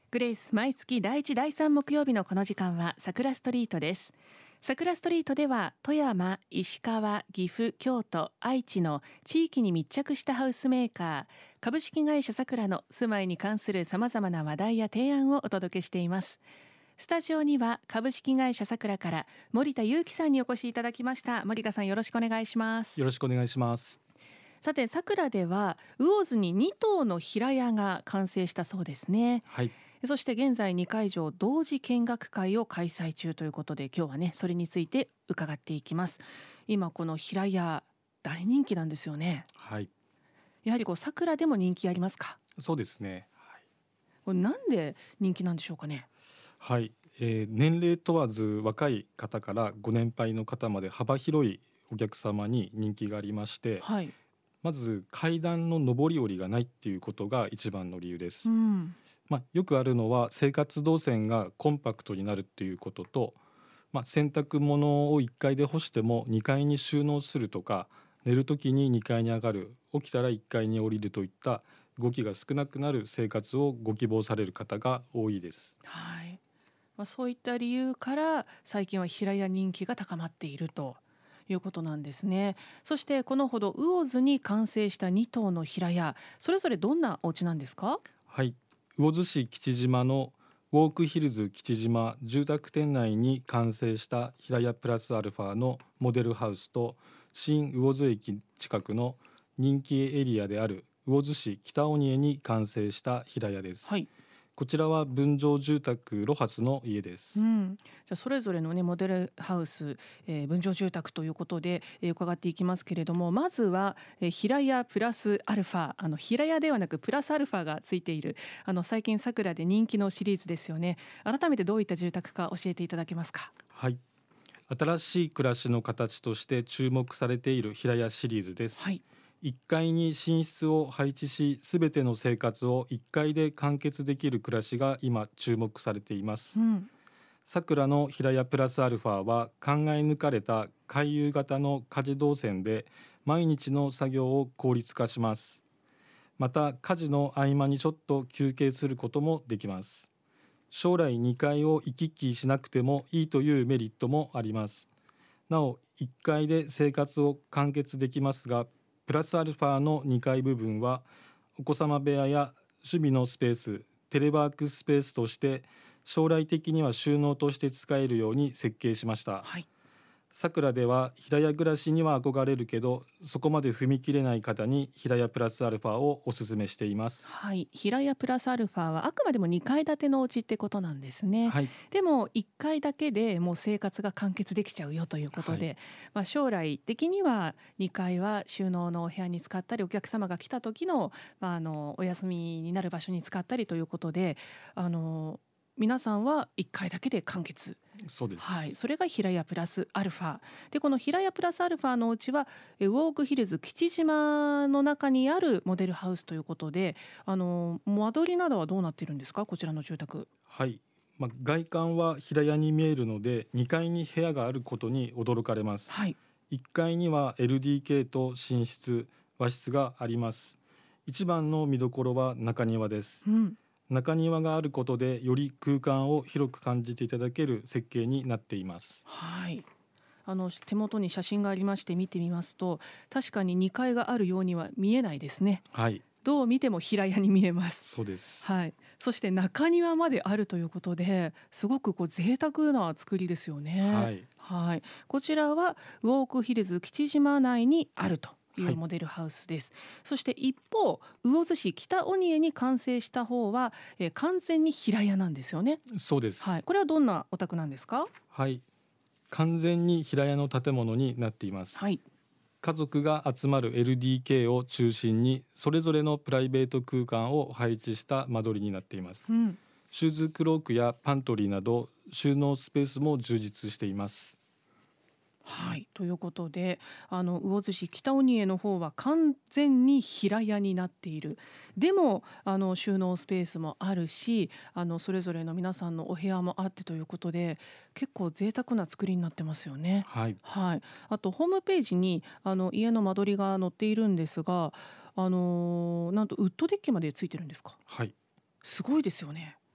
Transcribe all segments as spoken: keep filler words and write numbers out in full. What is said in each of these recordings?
グレイス、毎月だいいちだいさん木曜日のこの時間は桜ストリートです。桜ストリートでは富山、石川、岐阜、京都、愛知の地域に密着したハウスメーカー株式会社さくらの住まいに関するさまざまな話題や提案をお届けしています。スタジオには株式会社さくらから森田裕樹さんにお越しいただきました。森田さん、よろしくお願いします。 よろしくお願いします。 さて、さくらでは魚津にに棟の平屋が完成したそうですね。 はい。 そして現在にかいじょう同時見学会を開催中ということで、今日はねそれについて伺っていきます。今この平屋大人気なんですよね。 はい。 やはりこうさくらでも人気ありますか？ そうですね。はい。 これなんで人気なんでしょうかね？ はい、えー年齢問わず若い方からご年配の方まで幅広いお客様に人気がありまして、 はい。 まず階段の上り下りがないっていうことが一番の理由でうす。 ん。 まあ、よくあるのは生活動線がコンパクトになるっていうことと、まあ、洗濯物をいっかいで干してもにかいに収納するとか、寝るときににかいに上がる、起きたらいっかいに降りるといった動きが少なくなる生活をご希望される方が多いです。 はい。まあ、そういった理由から最近は平屋人気が高まっているということなんですね。そしてこのほど魚津に完成したに棟の平屋、それぞれどんなお家なんですか？ はい、魚津市吉島のウォークヒルズ吉島住宅店内に完成した平屋プラスアルファのモデルハウスと、新魚津駅近くの人気エリアである魚津市北鬼江に完成した平屋です。 はい。 こちらは分譲住宅ロハスの家です。 うん、じゃあそれぞれの、ね、モデルハウス、えー分譲住宅ということで、えー伺っていきますけれども、まずは、えー平屋プラスアルファ、あの平屋ではなくプラスアルファがついている、あの最近さくらで人気のシリーズですよね。改めてどういった住宅か教えていただけますか？ はい、新しい暮らしの形として注目されている平屋シリーズです。 はい。 いっかいに寝室を配置し、すべての生活をいっかいで完結できる暮らしが今注目されています。 うん。 さくらの平屋プラスアルファは考え抜かれた回遊型の家事動線で毎日の作業を効率化します。また家事の合間にちょっと休憩することもできます。将来にかいを行き来しなくてもいいというメリットもあります。なおいっかいで生活を完結できますが、プラスアルファのにかい部分はお子様部屋や趣味のスペース、テレワークスペースとして将来的には収納として使えるように設計しました。 はい。 さくらでは平屋暮らしには憧れるけど、そこまで踏み切れない方に平屋プラスアルファをお勧めしています。 はい、平屋プラスアルファはあくまでもにかい建てのお家ってことなんですね。 はい、 でもいっかいだけでもう生活が完結できちゃうよということで、 はい、 まあ、将来的にはにかいは収納のお部屋に使ったり、お客様が来た時の、まあ、あのお休みになる場所に使ったりということで、あの皆さんはいっかいだけで完結。 そうです。 はい、それが平屋プラスアルファで、この平屋プラスアルファのお家はえウォークヒルズ吉島の中にあるモデルハウスということで、あの間取りなどはどうなっているんですか、こちらの住宅？ はい、まあ、外観は平屋に見えるのでにかいに部屋があることに驚かれます。 はい。 いっかいには エルディーケー と寝室、和室があります。一番の見どころは中庭です。 うん。 中庭があることでより空間を広く感じていただける設計になっています。 はい。あの手元に写真がありまして、見てみますと確かににかいがあるようには見えないですね。 はい、 どう見ても平屋に見えます。 そうです。 はい、そして中庭まであるということで、すごくこう贅沢な作りですよね。 はい、 はい、こちらはウォークヒルズ吉島内にあるといはい、 うモデルハウスです。そして一方、魚津市北鬼江に完成した方は、えー完全に平屋なんですよね。 そうです。 はい、これはどんなお宅なんですか？ はい、完全に平屋の建物になっています。 はい。 家族が集まる エルディーケー を中心にそれぞれのプライベート空間を配置した間取りになっています。 うん。 シューズクロークやパントリーなど収納スペースも充実しています。 はい、ということで、あの魚津市北鬼江の方は完全に平屋になっている。でもあの収納スペースもあるし、あのそれぞれの皆さんのお部屋もあってということで、結構贅沢な作りになってますよね。 はい、 はい、あとホームページにあの家の間取りが載っているんですが、あのなんとウッドデッキまでついてるんですか？ はい、 すごいですよね。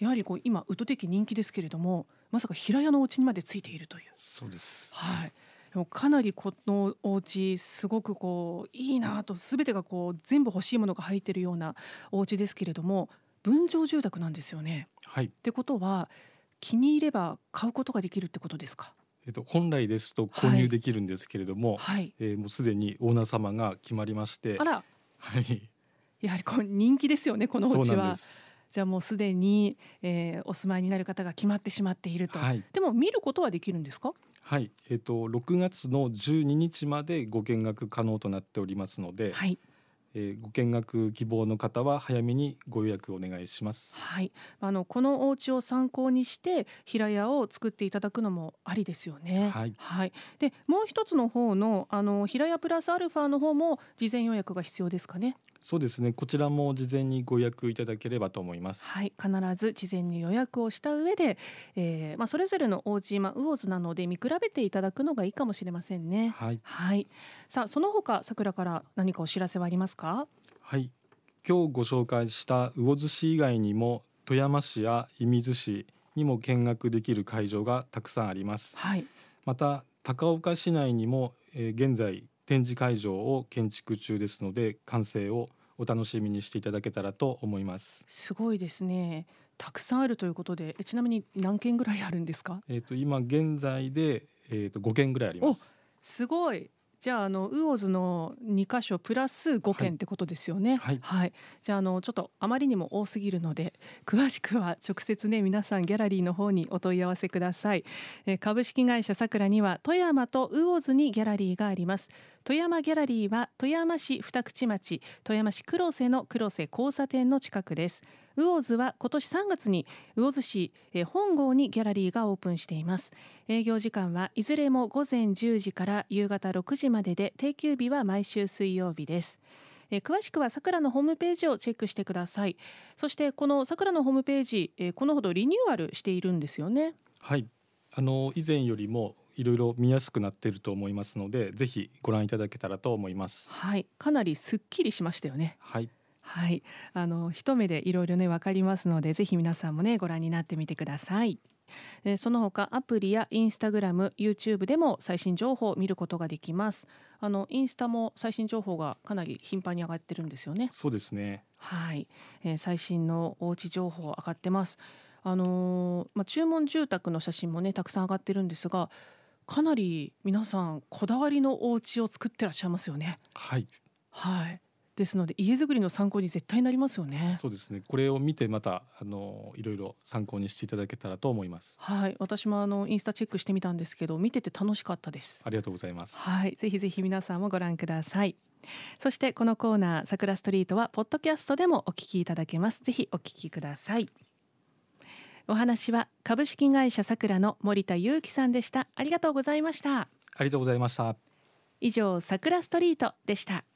やはりこう今ウッドデッキ人気ですけれども、まさか平屋のお家にまでついているという。 そうです。 はい、でもかなりこのお家すごくこういいなと、全てがこう全部欲しいものが入っているようなお家ですけれども、分譲住宅なんですよね。 はい。 ってことは気に入れば買うことができるってことですか？ えっと、本来ですと購入できるんですけれども、 はい、 えーもうすでにオーナー様が決まりまして、 あら、 はい、 やはりこう人気ですよね、このおそうなんで家は。 す。 じゃあもうすでに、えーお住まいになる方が決まってしまっていると。 はい、 でも見ることはできるんですか？ はい、えっと、ろくがつのじゅうににちまでご見学可能となっておりますので、 はい、 えーご見学希望の方は早めにご予約お願いします。 はい、あのこのお家を参考にして平屋を作っていただくのもありですよね。 はい、 はい、でもう一つの方のあの平屋プラスアルファの方も事前予約が必要ですかね？ そうですね。こちらも事前にご予約いただければと思います。 はい、必ず事前に予約をした上で、えーまあ、それぞれのお家、まあ、ウオーズなので見比べていただくのがいいかもしれませんね。 はい、 はい、さあその他さくらから何かお知らせはありますか？ はい、今日ご紹介した魚津市以外にも富山市や射水市にも見学できる会場がたくさんあります。 はい、 また高岡市内にも、えー現在展示会場を建築中ですので、完成をお楽しみにしていただけたらと思います。 すごいですね。たくさんあるということで、えちなみに何件ぐらいあるんですか？ えー、と今現在で、えー、とごけんぐらいありまお、 す。 すごい。じゃあ、あのウオーズのに箇所プラスごはい、 件ってことですよね。 はい、 はい。じゃあ、あのちょっとあまりにも多すぎるので、詳しくは直接ね皆さんギャラリーの方にお問い合わせください。えー株式会社さくらには富山とウオーズにギャラリーがあります。富山ギャラリーは富山市二口町、富山市黒瀬の黒瀬交差点の近くです。ウオーズは今年さんがつに魚津市、えー本郷にギャラリーがオープンしています。営業時間はいずれもごぜんじゅうじから夕方ろくじまでで、定休日は毎週水曜日です。えー詳しくはさくらのホームページをチェックしてください。そしてこのさくらのホームページ、えーこのほどリニューアルしているんですよね。 はい、あの以前よりもいろいろ見やすくなっていると思いますので、ぜひご覧いただけたらと思います。 はい、かなりすっきりしましたよね。 はい、 はい、あの一目でいろいろね分かりますので、ぜひ皆さんもねご覧になってみてください。えーその他アプリやインスタグラム、YouTube でも最新情報を見ることができます。あのインスタも最新情報がかなり頻繁に上がってるんですよね。 そうですね。 はい、えー最新のおうち情報上がってます。あのーまあ、注文住宅の写真もねたくさん上がってるんですが、かなり皆さんこだわりのお家を作ってらっしゃいますよね。 はい、 はい、ですので家づくりの参考に絶対になりますよね。 そうですね。これを見てまたあのいろいろ参考にしていただけたらと思います。 はい、私もあのインスタチェックしてみたんですけど、見てて楽しかったです。 ありがとうございます。 はい、ぜひぜひ皆さんもご覧ください。そしてこのコーナーさくらストリートはポッドキャストでもお聞きいただけます。ぜひお聞きください。お話は株式会社さくらの森田裕樹さんでした。ありがとうございました。 ありがとうございました。 以上さくらストリートでした。